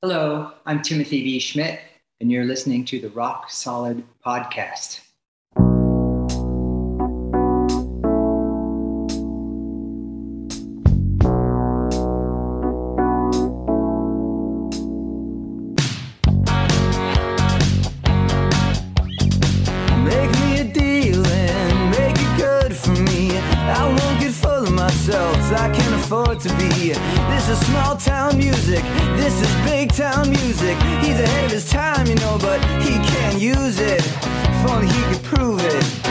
Hello, I'm Timothy B. Schmidt, and you're listening to the Rock Solid Podcast. Make me a deal and make it good for me. I won't get full of myself, I can't afford to be. This is small town music, this is big town music. He's ahead of his time, you know, but he can't use it. If only he could prove it.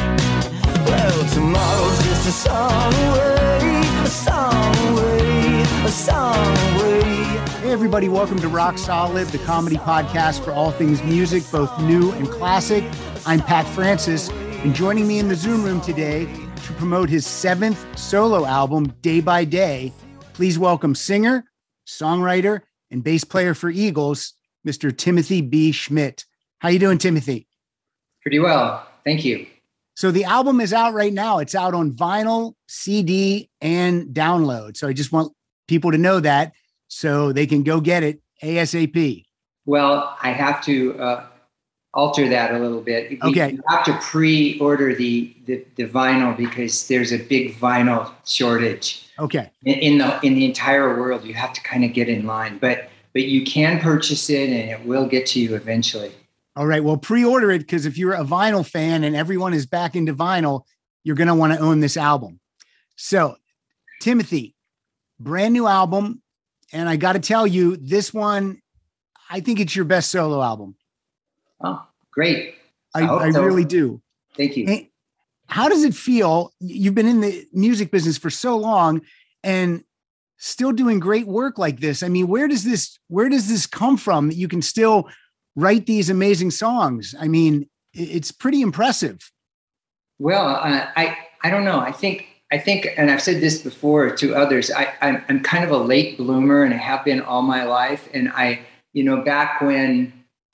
Well, tomorrow's just a song away, a song away, a song away. Hey everybody, welcome to Rock Solid, the comedy podcast for all things music, both new and classic. I'm Pat Francis, and joining me in the Zoom room today to promote his 7th solo album, Day by Day, please welcome singer, songwriter, and bass player for Eagles, Mr. Timothy B. Schmidt. How you doing, Timothy? Pretty well, thank you. So the album is out right now. It's out on vinyl, CD, and download. So I just want people to know that so they can go get it ASAP. Well, I have to alter that a little bit. Okay. You have to pre-order the vinyl because there's a big vinyl shortage. Okay. In the entire world. You have to kind of get in line, but you can purchase it and it will get to you eventually. All right. Well, pre-order it because if you're a vinyl fan and everyone is back into vinyl, you're going to want to own this album. So, Timothy, brand new album. And I got to tell you, this one, I think it's your best solo album. Oh, great. I really do. Thank you. And how does it feel? You've been in the music business for so long and still doing great work like this. I mean, where does this come from that you can still write these amazing songs? I mean, it's pretty impressive. Well, I don't know. I think, and I've said this before to others, I'm kind of a late bloomer and I have been all my life. And back when,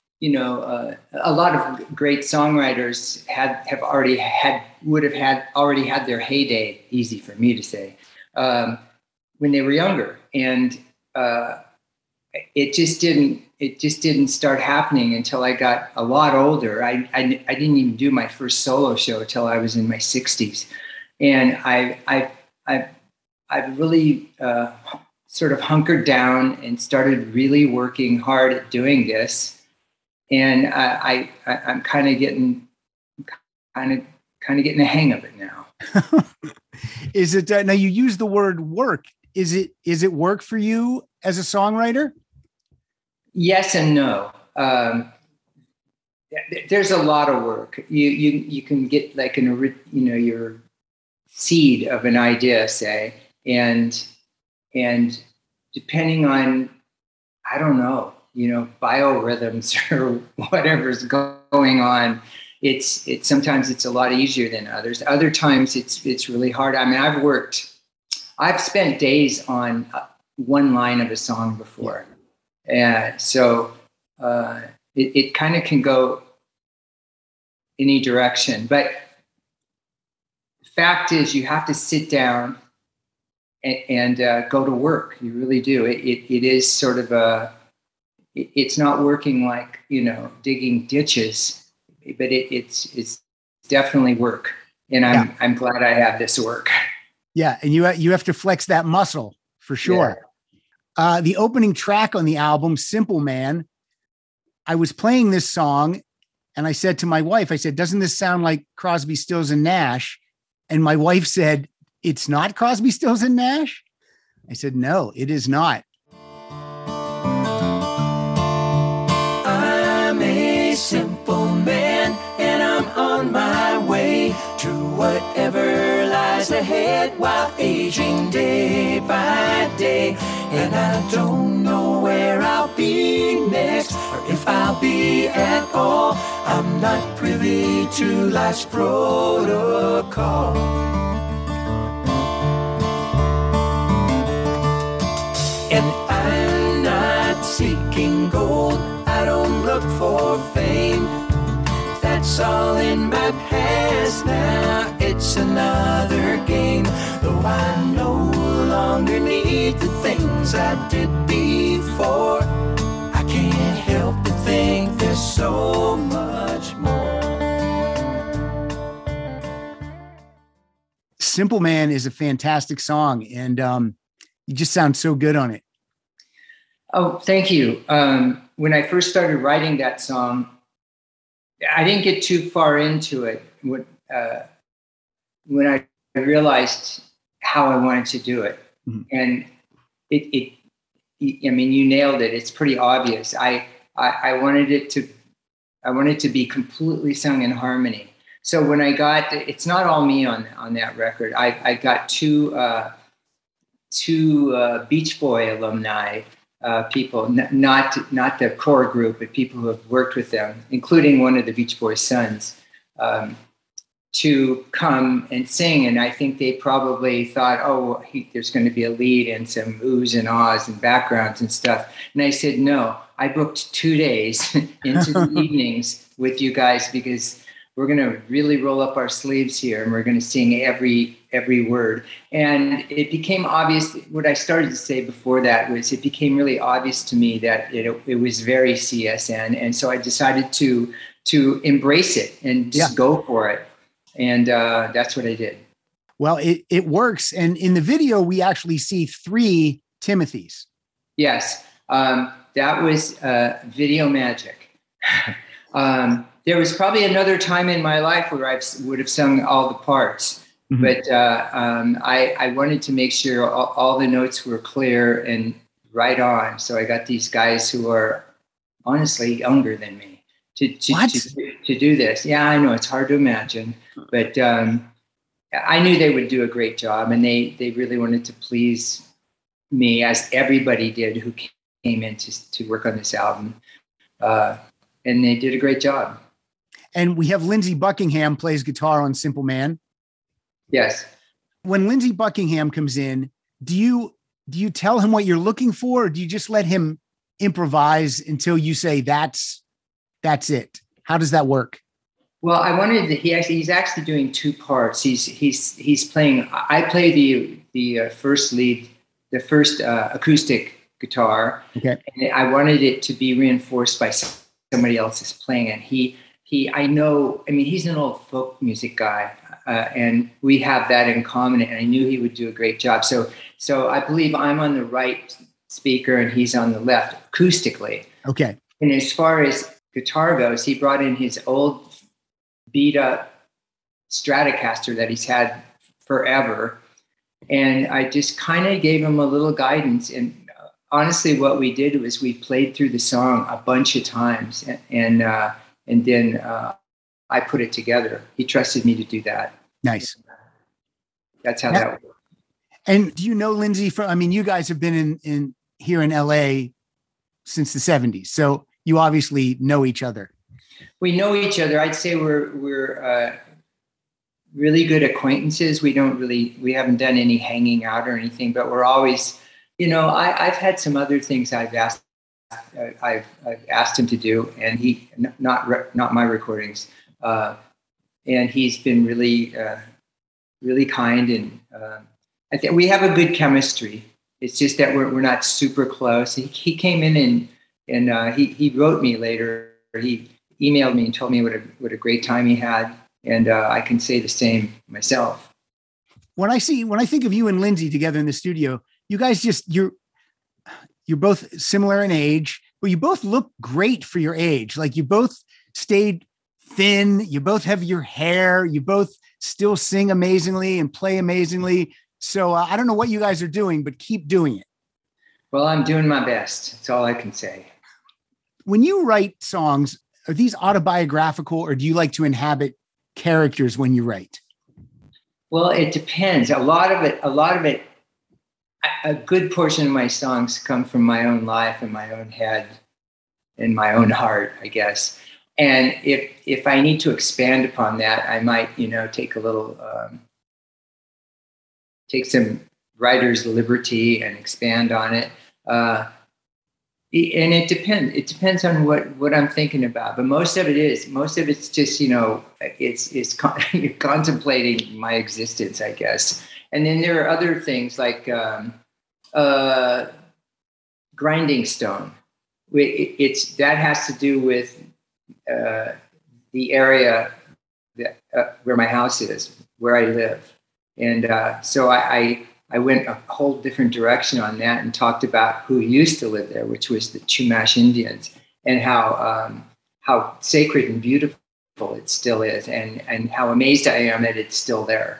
a lot of great songwriters would have had their heyday, easy for me to say, when they were younger. And it just didn't start happening until I got a lot older. I didn't even do my first solo show till I was in my 60s. And I've really sort of hunkered down and started really working hard at doing this. And I'm kind of getting the hang of it now. Is it now you use the word work? Is it work for you as a songwriter? Yes and no. There's a lot of work. You can get like your seed of an idea, say, and depending on, I don't know, biorhythms or whatever's going on, it's sometimes it's a lot easier than others. Other times it's really hard. I mean, I've spent days on one line of a song before. So it kind of can go any direction, but the fact is you have to sit down and go to work. You really do. It is sort of it's not working like, digging ditches, but it's definitely work. And I'm glad I have this work. Yeah. And you have to flex that muscle for sure. Yeah. The opening track on the album, Simple Man, I was playing this song and I said to my wife, I said, doesn't this sound like Crosby, Stills and Nash? And my wife said, it's not Crosby, Stills and Nash? I said, no, it is not. I'm a simple man and I'm on my way to whatever lies ahead while aging day by day. And I don't know where I'll be next or if I'll be at all. I'm not privy to life's protocol. And I'm not seeking gold, I don't look for fame. That's all in my past now, it's another game. Though I no longer need the things I did before. Simple Man is a fantastic song, and you just sound so good on it. Oh, thank you. When I first started writing that song, I didn't get too far into it. When I realized how I wanted to do it, mm-hmm. and I mean, you nailed it. It's pretty obvious. I wanted it to be completely sung in harmony. So when I got, it's not all me on that record. I got two Beach Boy alumni people, not the core group, but people who have worked with them, including one of the Beach Boys' sons, to come and sing. And I think they probably thought, oh, there's going to be a lead and some oohs and ahs and backgrounds and stuff. And I said, no, I booked 2 days into the evenings with you guys because we're going to really roll up our sleeves here and we're going to sing every word. And it became obvious. What I started to say before that was it became really obvious to me that it was very CSN. And so I decided to embrace it and just go for it. And that's what I did. Well, it works. And in the video, we actually see 3 Timothys. Yes. That was video magic. There was probably another time in my life where I would have sung all the parts, mm-hmm. but I wanted to make sure all the notes were clear and right on. So I got these guys who are honestly younger than me to do this. Yeah, I know it's hard to imagine, but I knew they would do a great job, and they really wanted to please me, as everybody did who came in to work on this album, and they did a great job. And we have Lindsey Buckingham plays guitar on Simple Man. Yes. When Lindsey Buckingham comes in, do you tell him what you're looking for, or do you just let him improvise until you say that's it? How does that work? Well, I wanted he's actually doing 2 parts. He's playing. I play the first lead, the first acoustic guitar. Okay. And I wanted it to be reinforced by somebody else's playing it. I know, I mean, he's an old folk music guy, and we have that in common, and I knew he would do a great job. So I believe I'm on the right speaker and he's on the left acoustically. Okay. And as far as guitar goes, he brought in his old beat up Stratocaster that he's had forever. And I just kind of gave him a little guidance. And honestly, what we did was we played through the song a bunch of times, and then I put it together. He trusted me to do that. Nice. That's how that worked. And do you know Lindsey you guys have been in here in LA since the 70s. So you obviously know each other. We know each other. I'd say we're really good acquaintances. We haven't done any hanging out or anything, but we're always, I've had some other things I've asked him to do, and he not my recordings, and he's been really kind, and I think we have a good chemistry. It's just that we're not super close. He came in and he wrote me later. He emailed me and told me what a great time he had, and I can say the same myself. When I think of you and Lindsey together in the studio, you guys you're both similar in age, but you both look great for your age. Like, you both stayed thin. You both have your hair. You both still sing amazingly and play amazingly. So I don't know what you guys are doing, but keep doing it. Well, I'm doing my best. That's all I can say. When you write songs, are these autobiographical, or do you like to inhabit characters when you write? Well, it depends. A lot of it, a good portion of my songs come from my own life and my own head and my own heart, I guess. And if I need to expand upon that, I might, take a little, take some writer's liberty and expand on it. And it depends. It depends on what I'm thinking about. But most of it's just, it's contemplating my existence, I guess. And then there are other things like Grinding Stone. That has to do with the area that, where my house is, where I live. And so I went a whole different direction on that and talked about who used to live there, which was the Chumash Indians, and how sacred and beautiful it still is, and how amazed I am that it's still there.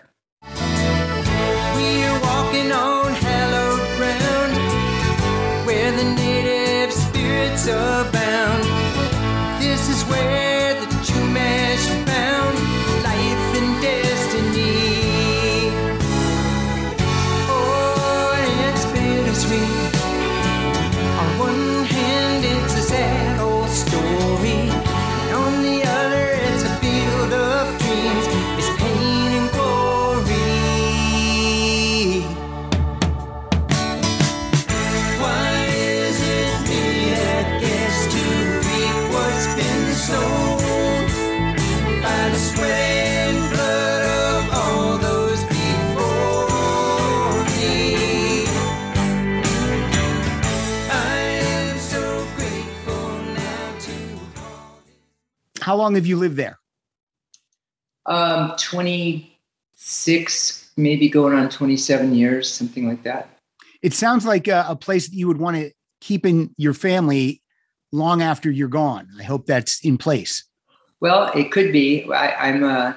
We're walking on hallowed ground, where the native spirits abound. This is where the Chumash found life and destiny. Oh, it's bittersweet. On one hand, it's a sad old story, and on the other, it's a field of dreams. It's pain and glory. Why is it me that gets to reap what's been sown by the sweat and blood of all those before me? I am so grateful now to call this. How long have you lived there? 26, maybe going on 27 years, something like that. It sounds like a place that you would want to keep in your family long after you're gone. I hope that's in place. Well, it could be. I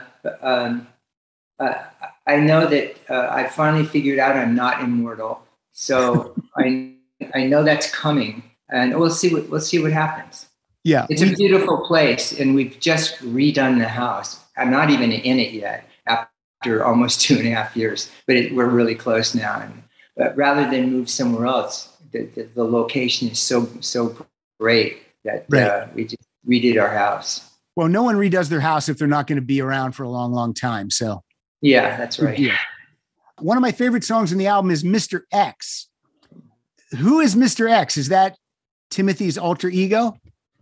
know that I finally figured out I'm not immortal, so I know that's coming, and we'll see what happens. Yeah. It's a beautiful place, and we've just redone the house. I'm not even in it yet after almost 2.5 years, but we're really close now. But rather than move somewhere else, the location is so great that Right. we just redid our house. Well, no one redoes their house if they're not going to be around for a long, long time. So Yeah, that's good right. deal. One of my favorite songs in the album is Mr. X. Who is Mr. X? Is that Timothy's alter ego?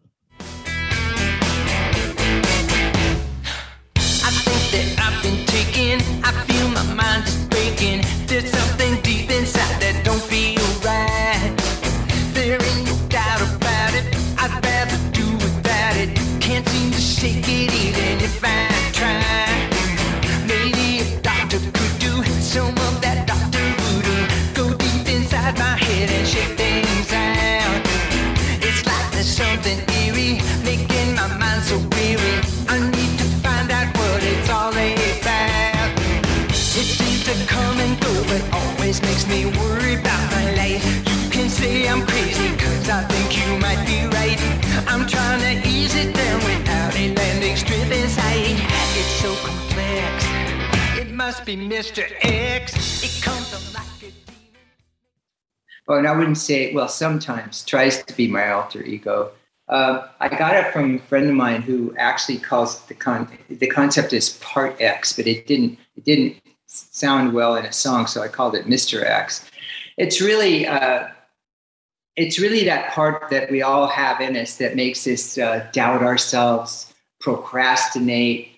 I think that I've been taken. I feel my mind is breaking. There's something deep inside that don't feel right. There ain't no doubt about it. I'd rather do without it. Can't seem to shake it even if I try. Maybe a doctor could do some of that doctor voodoo. Go deep inside my head and shake things out. It's like there's something eerie making my mind so weary. I need to find out what it's all about. It seems to come and go, but always makes me worry about my life. You can say I'm crazy, cause I think you might be right. I'm trying to ease it down without a landing strip in sight. It's so complex, it must be Mr. X. It comes up like a demon. Oh, and I wouldn't say, well, sometimes tries to be my alter ego. I got it from a friend of mine who actually calls the concept is part X, but it didn't sound well in a song, so I called it Mr. X. It's really that part that we all have in us that makes us doubt ourselves, procrastinate,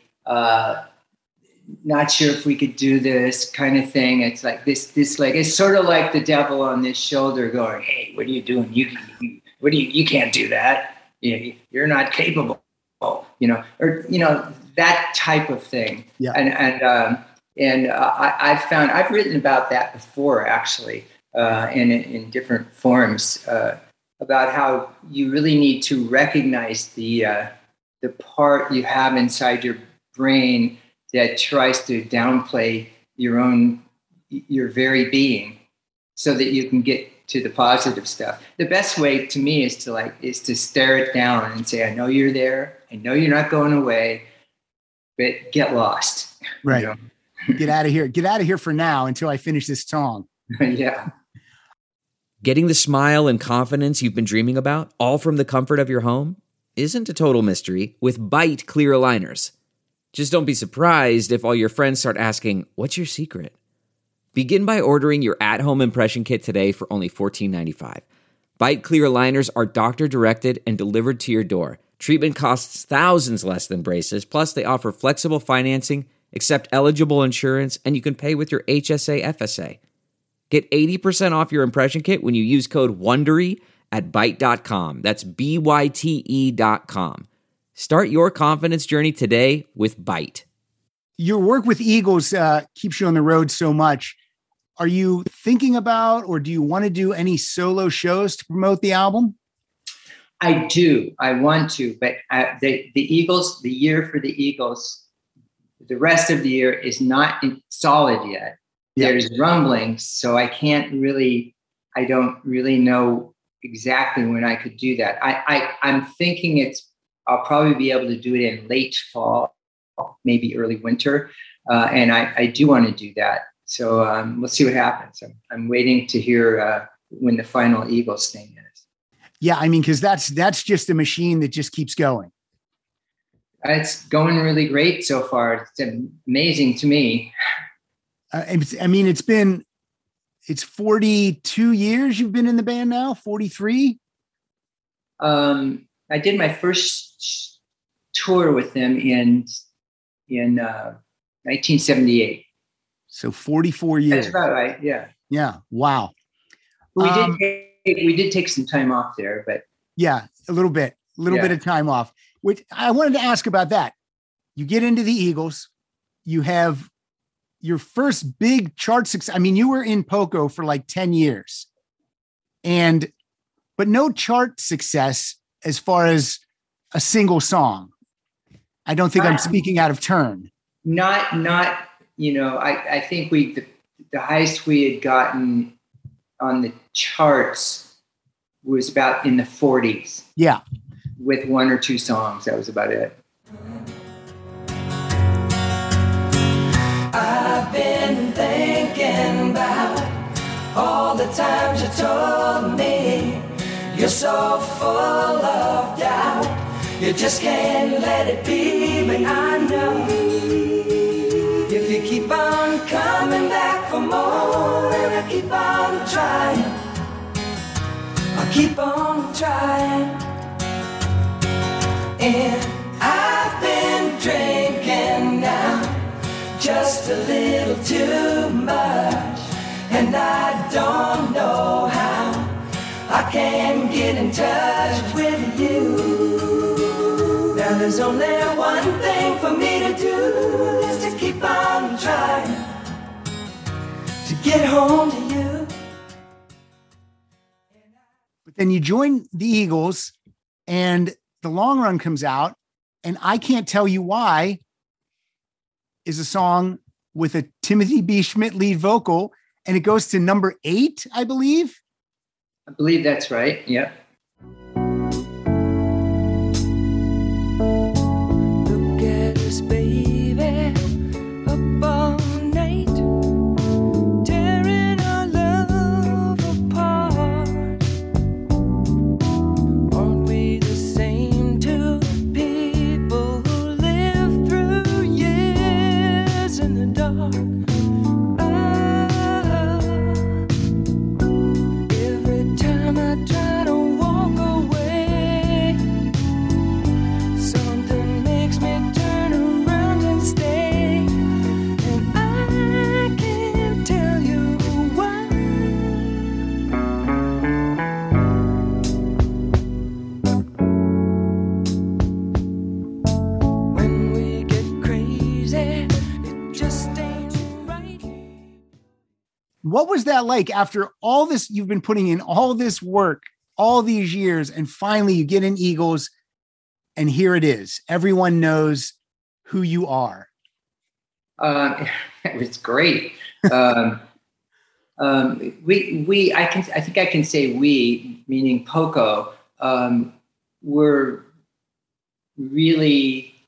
not sure if we could do this kind of thing. It's like this like, it's sort of like the devil on this shoulder going, hey, what are you doing? You can't do that. You're not capable, or, that type of thing. Yeah. And I've found, I've written about that before, actually, in different forums, about how you really need to recognize the part you have inside your brain that tries to downplay your very being, so that you can get to the positive stuff. The best way to me is to stare it down and say, I know you're there. I know you're not going away, but get lost. Right. Get out of here. Get out of here for now until I finish this song. Yeah. Getting the smile and confidence you've been dreaming about, all from the comfort of your home, isn't a total mystery with Byte clear aligners. Just don't be surprised if all your friends start asking, what's your secret? Begin by ordering your at-home impression kit today for only $14.95. Byte clear aligners are doctor-directed and delivered to your door. Treatment costs thousands less than braces, plus they offer flexible financing, accept eligible insurance, and you can pay with your HSA FSA. Get 80% off your impression kit when you use code WONDERY at Byte.com. That's BYTE.com. Start your confidence journey today with Byte. your work with Eagles keeps you on the road so much. Are you thinking about, or do you want to do any solo shows to promote the album? I do. I want to, but the Eagles, the year for the Eagles, the rest of the year is not solid yet. Yeah. There's rumblings, so I don't really know exactly when I could do that. I'm thinking I'll probably be able to do it in late fall, maybe early winter. And I do want to do that. So we'll see what happens. I'm waiting to hear when the final Eagles thing is. Yeah, I mean, because that's just a machine that just keeps going. It's going really great so far. It's amazing to me. I mean, it's 42 years you've been in the band now, 43? I did my first tour with them in 1978. So 44 years. That's about right. Yeah. Yeah. Wow. We did take some time off there, but yeah, a little bit of time off, which I wanted to ask about that. You get into the Eagles, you have your first big chart success. I mean, you were in Poco for like 10 years but no chart success as far as a single song. I don't think I'm speaking out of turn. Not, I think the highest we had gotten on the charts was about in the 40s. Yeah. With one or two songs. That was about it. I've been thinking about all the times you told me you're so full of doubt. You just can't let it be, but I know if you keep on coming back for more, and I keep on trying, I'll keep on trying. And I've been drinking now just a little too much, and I don't know how I can get in touch with you. Now there's only one thing for me to do, is to keep on trying to get home to you. But then you join the Eagles and The Long Run comes out, and I Can't Tell You Why is a song with a Timothy B. Schmidt lead vocal, and it goes to number 8, I believe. I believe that's right. Yeah. Look at us, baby, up all night, tearing our love apart. Aren't we the same two people who live through years in the dark? Every time I try to walk away, something makes me turn around and stay, and I can't tell you why. When we get crazy, it just ain't right. What was that like after all this? You've been putting in all this work, all these years, and finally you get in Eagles, and here it is. Everyone knows who you are. It was great. I think I can say we, meaning Poco, were really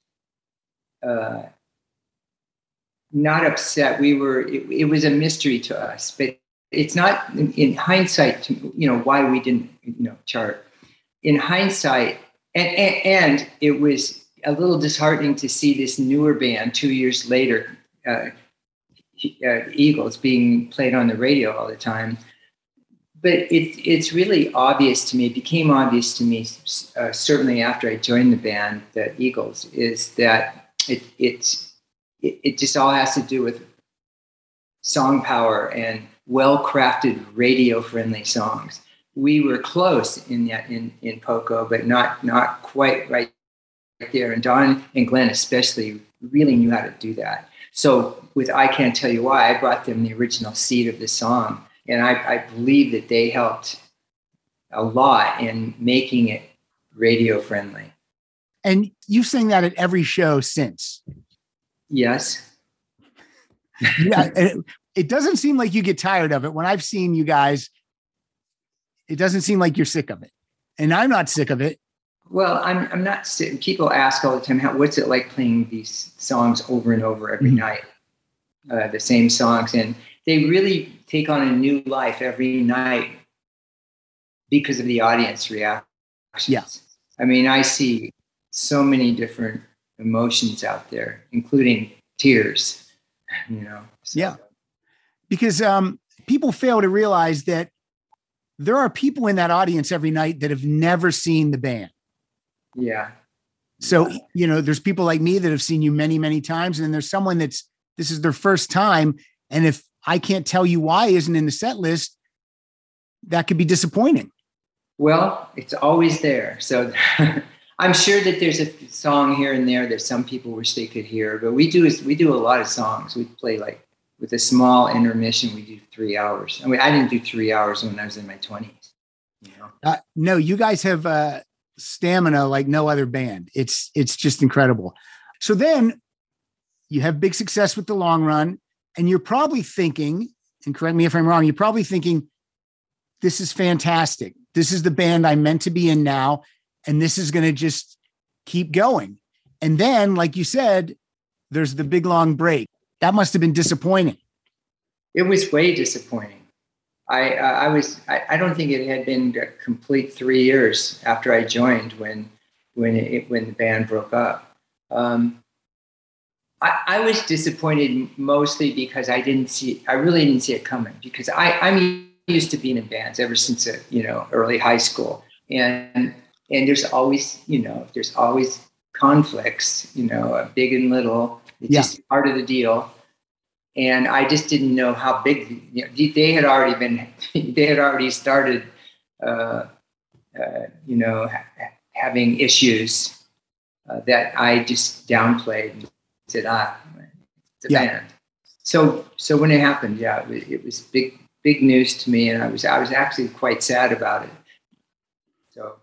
not upset. It was a mystery to us, but it's not in hindsight, why we didn't, chart. In hindsight, and it was a little disheartening to see this newer band 2 years later, Eagles, being played on the radio all the time. But it's really obvious to me, it became obvious to me, certainly after I joined the band, the Eagles, is that it just all has to do with song power and well-crafted radio-friendly songs. We were close in Poco, but not quite right there. And Don and Glenn especially really knew how to do that. So with I Can't Tell You Why, I brought them the original seed of the song. And I believe that they helped a lot in making it radio friendly. And you sing that at every show since. Yes. Yeah. It doesn't seem like you get tired of it. When I've seen you guys, it doesn't seem like you're sick of it. And I'm not sick of it. Well, I'm not sick. People ask all the time, what's it like playing these songs over and over every night, the same songs. And they really take on a new life every night because of the audience reactions. Yeah. I mean, I see so many different emotions out there, including tears, So. Yeah. Because people fail to realize that there are people in that audience every night that have never seen the band. Yeah. So, there's people like me that have seen you many, many times. And then there's someone this is their first time. And if I Can't Tell You Why isn't in the set list, that could be disappointing. Well, it's always there. So I'm sure that there's a song here and there that some people wish they could hear, but we do a lot of songs. We play like with a small intermission. We do 3 hours. I mean, I didn't do 3 hours when I was in my 20s. No, you guys have stamina like no other band. It's just incredible. So then you have big success with The Long Run, and you're probably thinking, and correct me if I'm wrong, you're probably thinking, this is fantastic. This is the band I'm meant to be in now. And this is going to just keep going. And then, like you said, there's the big long break. That must have been disappointing. It was way disappointing. I don't think it had been a complete 3 years after I joined when the band broke up. I was disappointed mostly because I really didn't see it coming, because I'm used to being in bands ever since early high school, and there's always conflicts, big and little. It's just part of the deal. And I just didn't know how big they had already started, having issues that I just downplayed and said, it's a band. So when it happened, it was big news to me, and I was actually quite sad about it. So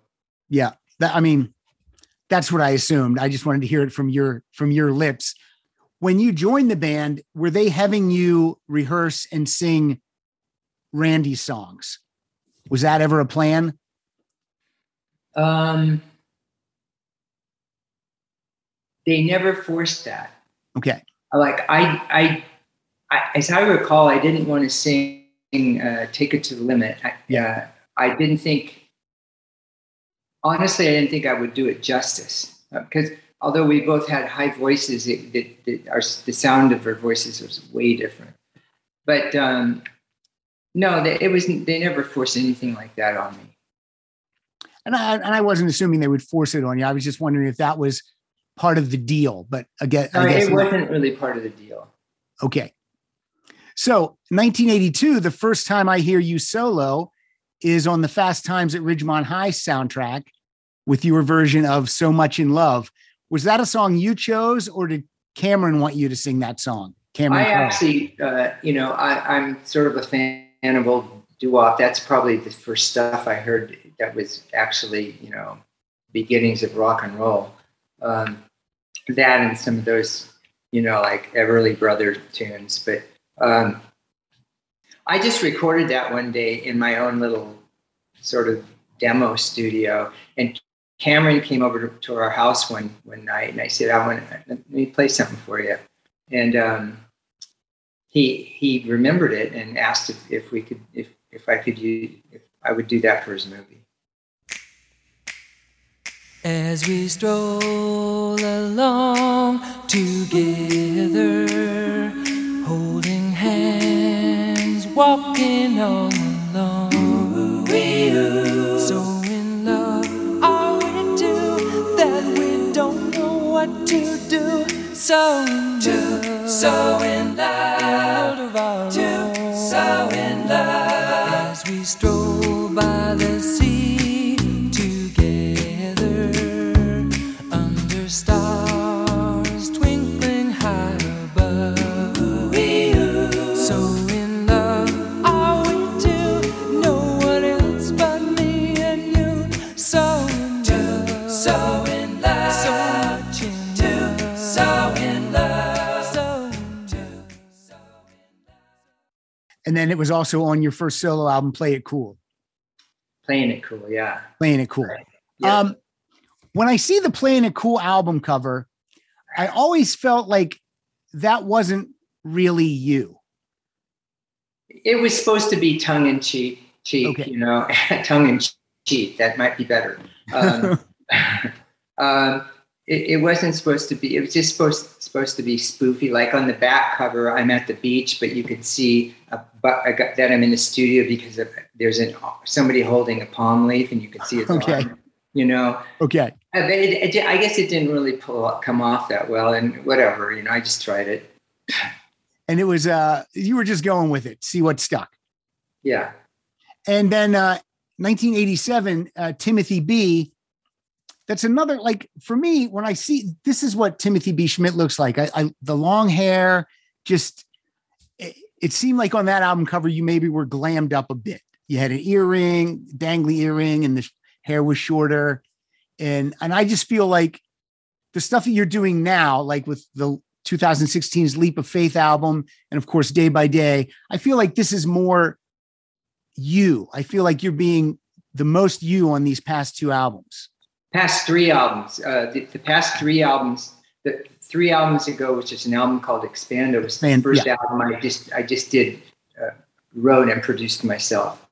that's what I assumed. I just wanted to hear it from your lips. When you joined the band, were they having you rehearse and sing Randy's songs? Was that ever a plan? They never forced that. Okay. Like I as I recall, I didn't want to sing Take It to the Limit. I didn't think, honestly, I didn't think I would do it justice, because although we both had high voices, the sound of our voices was way different. But no, they never forced anything like that on me. And I wasn't assuming they would force it on you. I was just wondering if that was part of the deal. But again, no, it wasn't really part of the deal. Okay. So 1982, the first time I hear you solo is on the Fast Times at Ridgemont High soundtrack with your version of So Much in Love. Was that a song you chose, or did Cameron want you to sing that song? Cameron I actually, I'm sort of a fan of old doo-wop. That's probably the first stuff I heard that was actually, beginnings of rock and roll. That and some of those, like Everly Brother tunes. But I just recorded that one day in my own little sort of demo studio, and Cameron came over to our house one night, and I said, let me play something for you. And he remembered it and asked if I would do that for his movie. As we stroll along together, holding hands, walking all alone. So in love are we two that we don't know what to do. So in love, of our own. So in love, as we stroll by the sea together, under stars twinkling so in love, so much in love, so in love. And then it was also on your first solo album, Play It Cool. Playing It Cool, yeah. Playing It Cool. Right. Yeah. When I see the Playing It Cool album cover, I always felt like that wasn't really you. It was supposed to be tongue in cheek, Okay. you know, tongue in cheek. That might be better. It wasn't supposed to be. It was just supposed to be spoofy. Like on the back cover, I'm at the beach, but you could see that I'm in the studio because there's somebody holding a palm leaf, and you can see it. Okay. You know. Okay. I guess it didn't really come off that well, and whatever. You know, I just tried it. And it was you were just going with it, see what stuck. Yeah. And then 1987, Timothy B. That's another, like, for me, when I see, this is what Timothy B. Schmidt looks like. The long hair, just, it seemed like on that album cover, you maybe were glammed up a bit. You had an earring, dangly earring, and the hair was shorter. And I just feel like the stuff that you're doing now, like with the 2016's Leap of Faith album, and of course, Day by Day, I feel like this is more you. I feel like you're being the most you on these past two albums. Past three albums. The past three albums. The 3 albums ago, which is an album called Expand. It was the first album I just did, wrote and produced myself.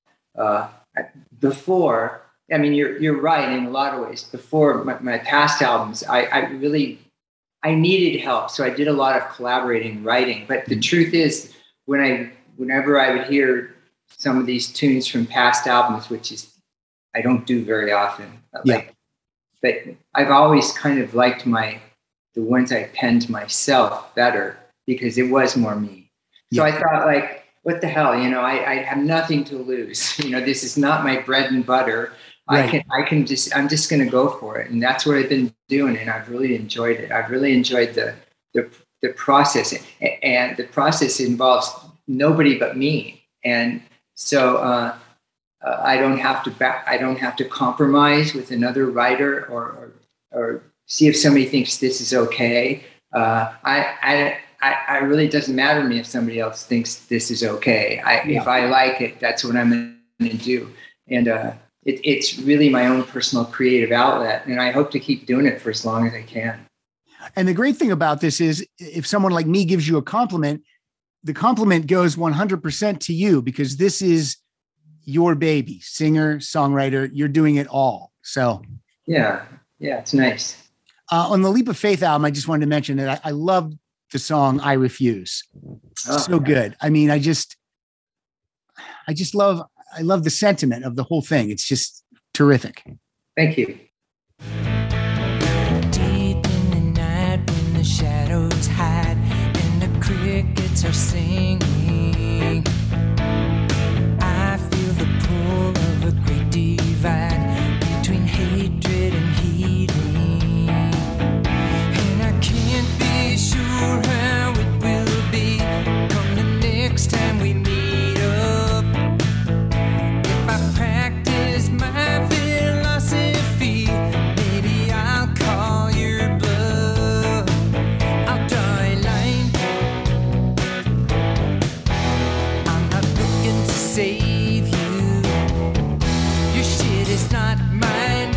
Before, I mean, you're right in a lot of ways. Before my past albums, I needed help, so I did a lot of collaborating and writing. But the truth is, whenever I would hear some of these tunes from past albums, which is I don't do very often, but I've always kind of liked the ones I penned myself better because it was more me. So I thought, like, what the hell, you know, I have nothing to lose. You know, this is not my bread and butter. Right. I'm just going to go for it. And that's what I've been doing. And I've really enjoyed it. I've really enjoyed the process, and the process involves nobody but me. And so, I don't have to compromise with another writer or see if somebody thinks this is okay. I really doesn't matter to me if somebody else thinks this is okay. If I like it, that's what I'm going to do. And it's really my own personal creative outlet, and I hope to keep doing it for as long as I can. And the great thing about this is, if someone like me gives you a compliment, the compliment goes 100% to you, because this is your baby, singer, songwriter. You're doing it all. So yeah, it's nice. On the Leap of Faith album, I just wanted to mention that I loved the song "I Refuse." So good. I mean, I love the sentiment of the whole thing. It's just terrific. Thank you. Deep in the night when the shadows hide and the crickets are singing, I feel the pull of a great divide between hatred and healing. And I can't be sure how it will be come the next time we meet up. If I practice my philosophy, maybe I'll call your bluff. I'll draw a line. I'm not looking to save you. Your shit is not mine.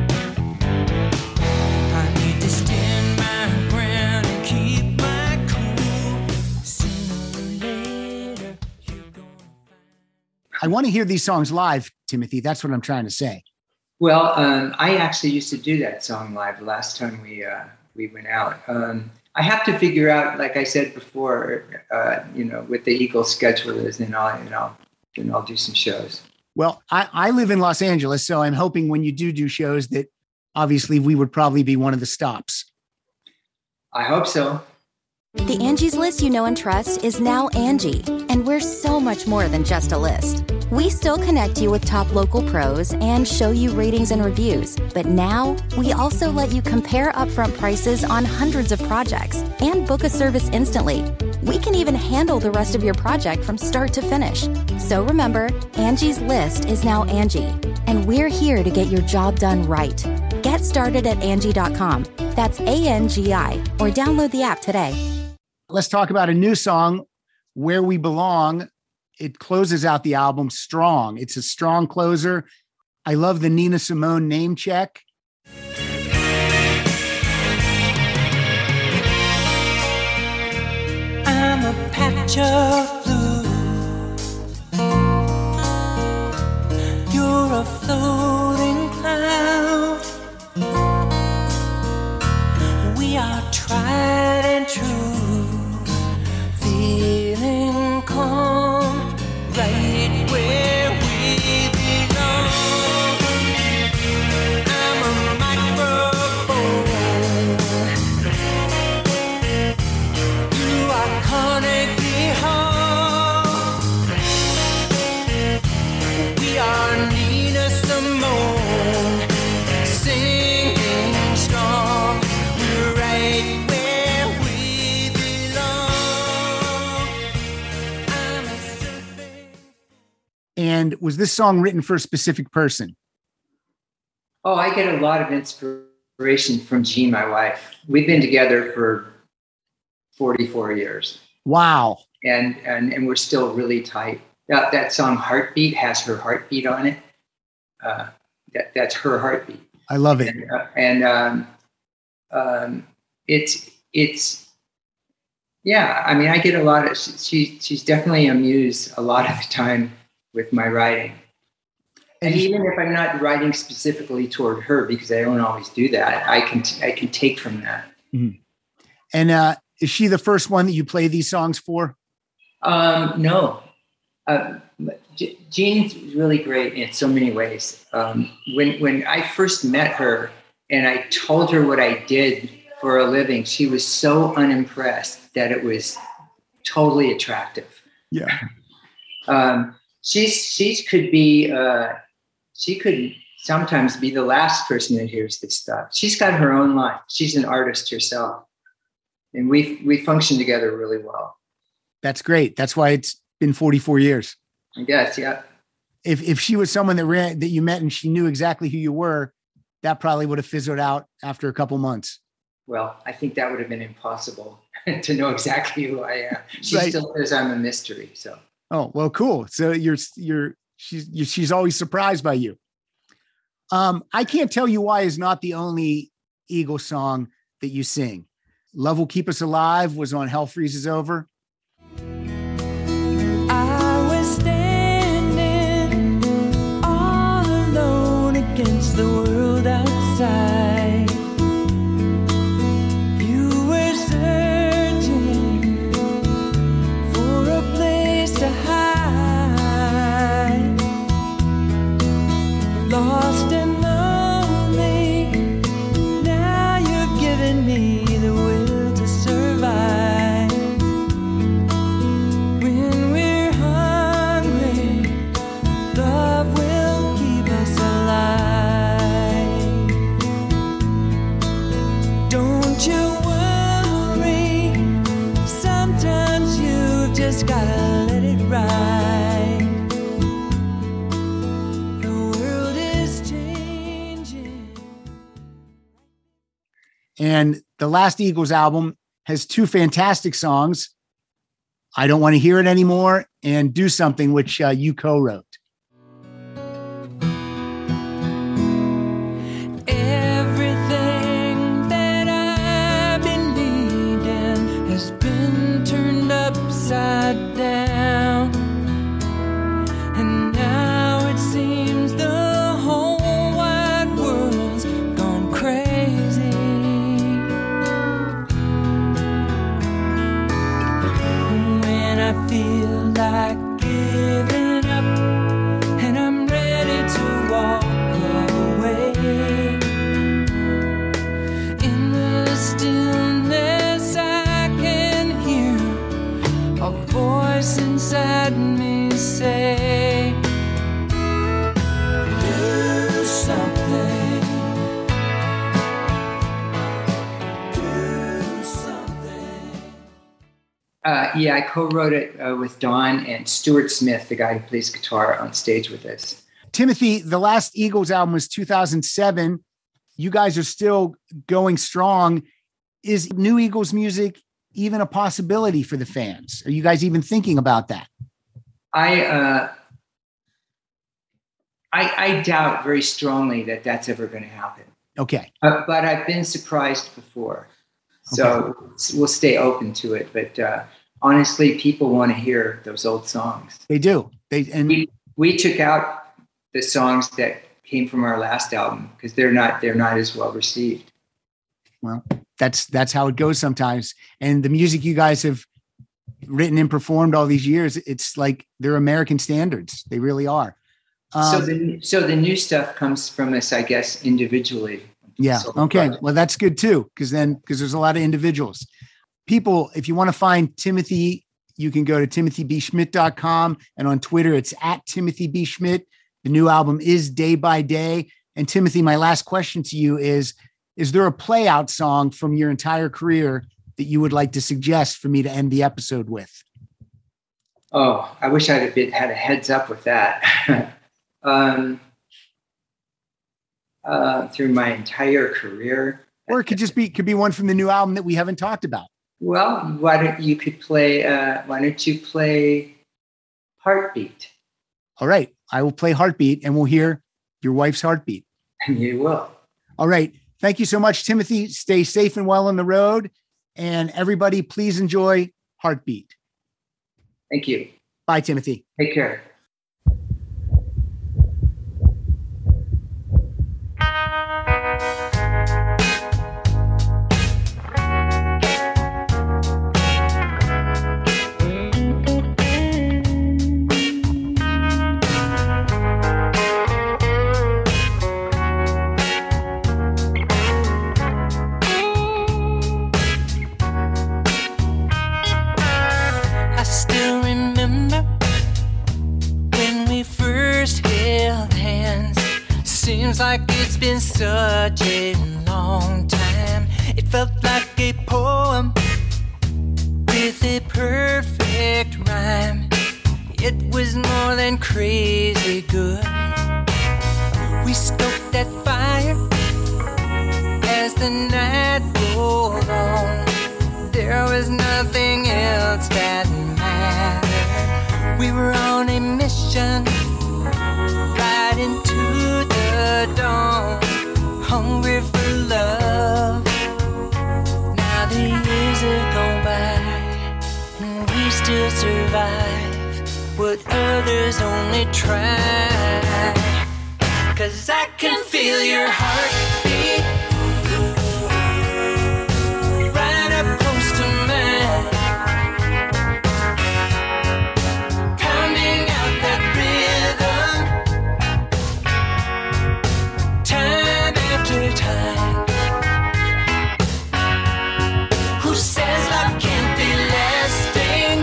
I need to stand my ground and keep my cool. Sooner or later, you're gonna find. I want to hear these songs live, Timothy. That's what I'm trying to say. Well, I actually used to do that song live the last time we went out. I have to figure out, like I said before, you know, what the Eagles' schedule is, and I'll do some shows. Well, I live in Los Angeles, so I'm hoping when you do shows that obviously we would probably be one of the stops. I hope so. The Angie's List you know and trust is now Angie, and we're so much more than just a list. We still connect you with top local pros and show you ratings and reviews, but now we also let you compare upfront prices on hundreds of projects and book a service instantly. We can even handle the rest of your project from start to finish. So remember, Angie's List is now Angie, and we're here to get your job done right. Get Get started at Angie.com. That's ANGI, or download the app today. Let's talk about a new song, Where We Belong. It closes out the album strong. It's a strong closer. I love the Nina Simone name check. I'm a patch of blue. You're a floating cloud. We are tried and true, feeling calm right where we belong. I'm a microphone. You are Carnegie Hall. We are Nina Simone, singing strong. We're right where we belong. I'm a surfing. And was this song written for a specific person? Oh, I get a lot of inspiration from Jean, my wife. We've been together for 44 years, Wow. and we're still really tight. That song "Heartbeat" has her heartbeat on it. That's her heartbeat, I love it. it's yeah. I mean, I get a lot of. She's definitely a muse a lot of the time with my writing. And even if I'm not writing specifically toward her, because I don't always do that, I can take from that. Mhm. And is she the first one that you play these songs for? No. Jean's really great in so many ways. When I first met her and I told her what I did for a living, she was so unimpressed that it was totally attractive. Yeah. She could sometimes be the last person that hears this stuff. She's got her own life. She's an artist herself. And we function together really well. That's great. That's why it's been 44 years. I guess, yeah. If she was someone that you met and she knew exactly who you were, that probably would have fizzled out after a couple months. Well, I think that would have been impossible to know exactly who I am. She Right. still says I'm a mystery. So Oh, well, cool. So she's always surprised by you. I Can't Tell You Why is not the only Eagles song that you sing. Love Will Keep Us Alive was on Hell Freezes Over. I was standing all alone against the world outside. You were searching for a place to hide. Lost and lonely, now you've given me the will to survive. When we're hungry, love will keep us alive. Don't you worry, sometimes you've just gotta let it ride. The world is changing. And the last Eagles album has two fantastic songs, I Don't Want to Hear It Anymore and Do Something, which you co-wrote. Everything that I believed in has been turned upside down, and now it seems the whole wide world's gone crazy. When I feel like giving up and I'm ready to walk away, in the stillness I can hear a voice inside me say, do something, do something. yeah, I co-wrote it with Don and Stuart Smith, the guy who plays guitar on stage with us. Timothy, the last Eagles album was 2007. you guys are still going strong. Is New Eagles music even a possibility for the fans? Are you guys even thinking about that? I doubt very strongly that that's ever going to happen. Okay. But I've been surprised before. So we'll stay open to it. But honestly, people want to hear those old songs. They do. We took out the songs that came from our last album because they're not as well received. Well, that's how it goes sometimes. And the music you guys have written and performed all these years, it's like they're American standards. They really are. So the new stuff comes from us, I guess, individually. Yeah. Okay. Well, that's good too, because there's a lot of individuals. People, if you want to find Timothy, you can go to timothybschmidt.com, and on Twitter, it's @TimothyBschmidt. The new album is Day by Day. And Timothy, my last question to you is there a play out song from your entire career that you would like to suggest for me to end the episode with? Oh, I wish I'd had a heads up with that. Through my entire career. Or it could be one from the new album that we haven't talked about. Well, why don't you play Heartbeat? All right. I will play Heartbeat, and we'll hear your wife's heartbeat. You will. All right. Thank you so much, Timothy. Stay safe and well on the road. And everybody, please enjoy Heartbeat. Thank you. Bye, Timothy. Take care. Like it's been such a long time. It felt like a poem with a perfect rhyme. It was more than crazy good. We stoked that fire as the night rolled on. There was nothing else that mattered. We were on a mission right into the dawn, hungry for love. Now the years have gone by, and we still survive what others only try. 'Cause I can feel your heartbeat right up close to mine, pounding out that rhythm time after time. Who says love can't be lasting?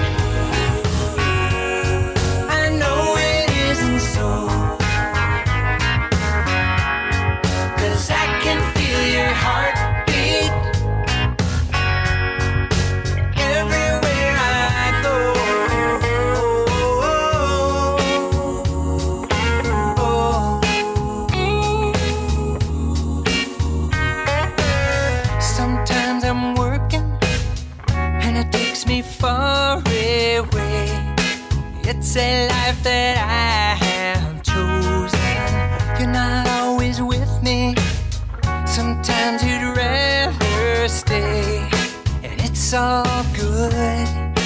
I know it isn't so. 'Cause I can feel your heartbeat everywhere I go. Sometimes I'm working and it takes me far away. It's a life that I have chosen. You're not always with me. Sometimes you'd rather stay, and it's all good.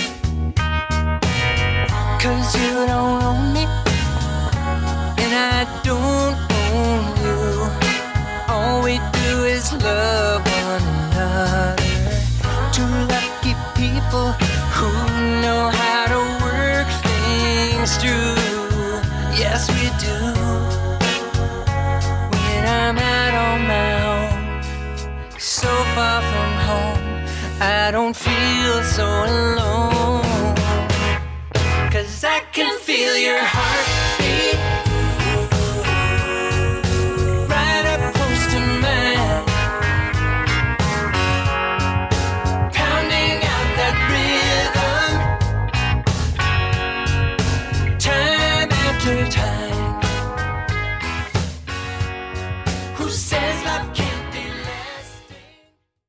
'Cause you don't own me, and I don't own you. All we do is love one another. Two lucky people who know how to work things through. Yes, we do. When I'm out on my own, so far from home, I don't feel so alone. 'Cause I can feel your heartbeat right up close to mine, pounding out that rhythm time after time. Who says love can't